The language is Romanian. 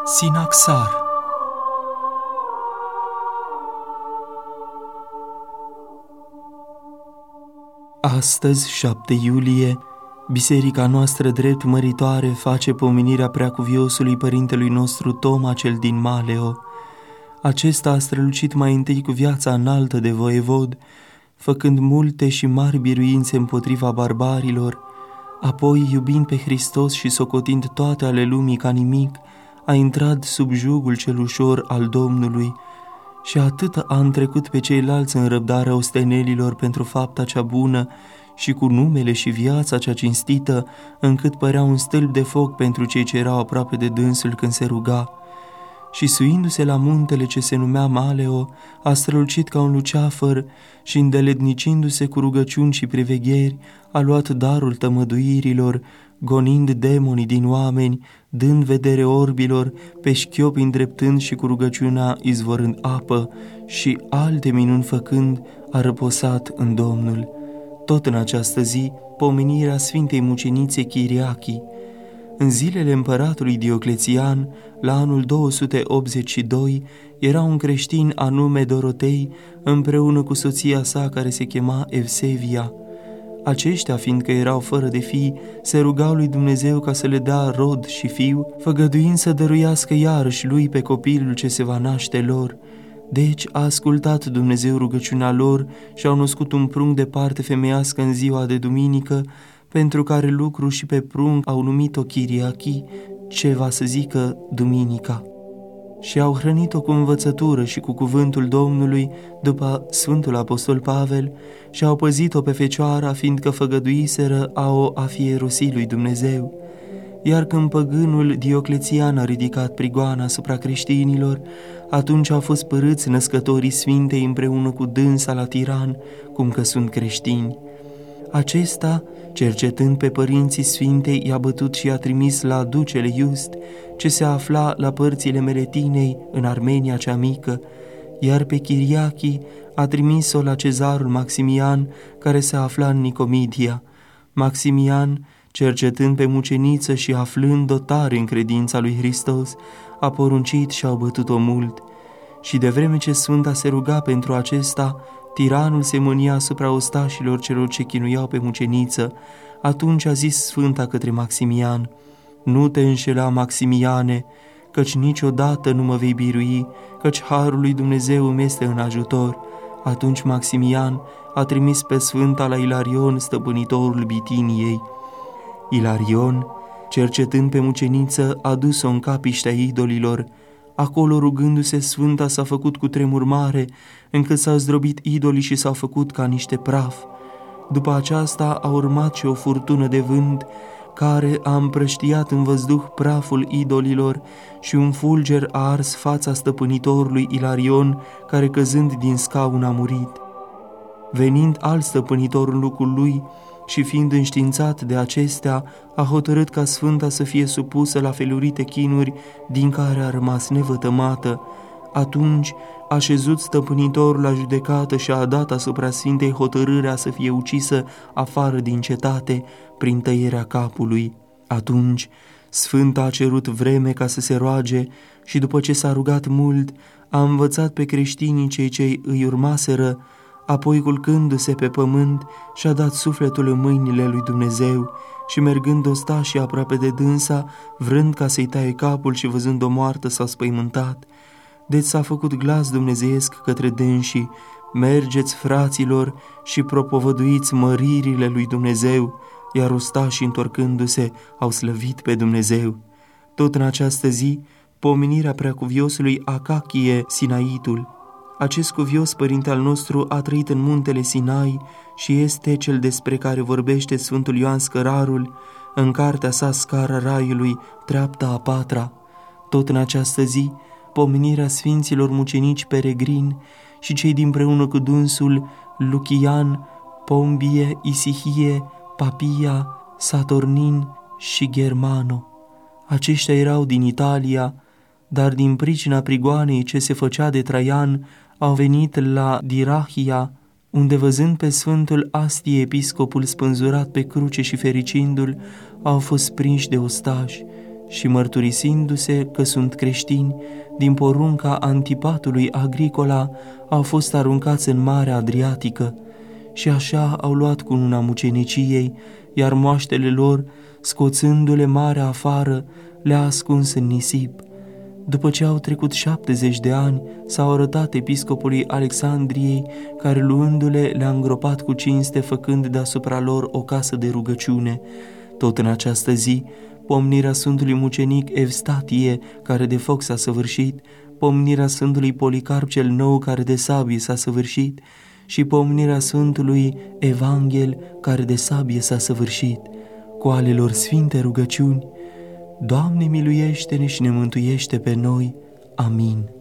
Sinaxar. Astăzi, 7 iulie, biserica noastră drept măritoare face pomenirea preacuviosului părintelui nostru Toma cel din Maleo. Acesta a strălucit mai întâi cu viața înaltă de voievod, făcând multe și mari biruințe împotriva barbarilor, apoi, iubind pe Hristos și socotind toate ale lumii ca nimic, a intrat sub jugul cel ușor al Domnului și atât a întrecut pe ceilalți în răbdarea ostenelilor pentru fapta cea bună și cu numele și viața cea cinstită, încât părea un stâlp de foc pentru cei ce erau aproape de dânsul când se ruga. Și suindu-se la muntele ce se numea Maleo, a strălucit ca un luceafăr și, îndeletnicindu-se cu rugăciuni și privegheri, a luat darul tămăduirilor, gonind demonii din oameni, dând vedere orbilor, pe șchiopi îndreptând și cu rugăciunea izvorând apă și alte minuni făcând, a răposat în Domnul. Tot în această zi, pomenirea Sfintei Mucenițe Chiriachi. În zilele împăratului Dioclețian, la anul 282, era un creștin anume Dorotei, împreună cu soția sa care se chema Evsevia. Aceștia, fiindcă erau fără de fii, se rugau lui Dumnezeu ca să le dea rod și fiu, făgăduind să dăruiască iarăși lui pe copilul ce se va naște lor. Deci a ascultat Dumnezeu rugăciunea lor și au născut un prunc de parte femeiască în ziua de duminică, pentru care lucru și pe prunc au numit-o Chiriachi, ce va să zică duminica. Și au hrănit-o cu învățătură și cu cuvântul Domnului după Sfântul Apostol Pavel și au păzit-o pe fecioara, fiindcă făgăduiseră a fi ierosit lui Dumnezeu. Iar când păgânul Dioclețian a ridicat prigoana asupra creștinilor, atunci au fost părâți născătorii Sfintei împreună cu dânsa la tiran, cum că sunt creștini. Acesta, cercetând pe părinții Sfintei, i-a bătut și i-a trimis la ducele Just, ce se afla la părțile Meletinei, în Armenia cea mică, iar pe Chiriachi a trimis-o la cezarul Maximian, care se afla în Nicomedia. Maximian, cercetând pe muceniță și aflând-o tare în credința lui Hristos, a poruncit și au bătut-o mult. Și de vreme ce Sfânta se ruga pentru acesta, tiranul se mânia asupra ostașilor celor ce chinuiau pe muceniță. Atunci a zis Sfânta către Maximian: „Nu te înșela, Maximiane, căci niciodată nu mă vei birui, căci harul lui Dumnezeu îmi este în ajutor.” Atunci Maximian a trimis pe Sfânta la Ilarion, stăpânitorul Bitiniei. Ilarion, cercetând pe muceniță, a dus-o în capiștea idolilor. Acolo, rugându-se, Sfânta s-a făcut cu tremur mare, încât s-au zdrobit idolii și s-au făcut ca niște praf. După aceasta a urmat și o furtună de vânt, care a împrăștiat în văzduh praful idolilor și un fulger a ars fața stăpânitorului Ilarion, care căzând din scaun a murit. Venind alt stăpânitor în locul lui și fiind înștiințat de acestea, a hotărât ca Sfânta să fie supusă la felurite chinuri, din care a rămas nevătămată. Atunci a șezut stăpânitorul la judecată și a dat asupra Sfintei hotărârea să fie ucisă afară din cetate prin tăierea capului. Atunci Sfânta a cerut vreme ca să se roage și după ce s-a rugat mult, a învățat pe creștinii cei ce îi urmaseră, apoi culcându-se pe pământ și-a dat sufletul în mâinile lui Dumnezeu și mergând ostașii aproape de dânsa, vrând ca să-i taie capul și văzând-o moartă, s-a spăimântat. Deci s-a făcut glas dumnezeiesc către dânsii: „Mergeți, fraților, și propovăduiți măririle lui Dumnezeu”, iar ostașii, întorcându-se, au slăvit pe Dumnezeu. Tot în această zi, pomenirea preacuviosului Acachie Sinaitul. Acest cuvios părinte al nostru a trăit în muntele Sinai și este cel despre care vorbește Sfântul Ioan Scărarul în cartea sa Scara Raiului, treapta a 4-a. Tot în această zi, pomenirea sfinților mucenici peregrini și cei dinpreună cu dânsul Lucian, Pombie, Isihie, Papia, Saturnin și Germano. Aceștia erau din Italia, dar din pricina prigoanei ce se făcea de Traian, au venit la Dirahia, unde, văzând pe Sfântul Astie, episcopul spânzurat pe cruce și fericindu-l, au fost prinși de ostași. și mărturisindu-se că sunt creștini, din porunca Antipatului Agricola au fost aruncați în Marea Adriatică și așa au luat cununa muceniciei, iar moaștele lor, scoțându-le marea afară, le-a ascuns în nisip. După ce au trecut 70 de ani, s-au arătat episcopului Alexandriei, care luându-le le-a îngropat cu cinste, făcând deasupra lor o casă de rugăciune. Tot în această zi, pomnirea Sfântului Mucenic Evstatie, care de foc s-a săvârșit, pomnirea Sfântului Policarp cel Nou, care de sabie s-a săvârșit, și pomnirea Sfântului Evanghel, care de sabie s-a săvârșit. Cu ale lor sfinte rugăciuni, Doamne miluiește-ne și ne mântuiește pe noi. Amin.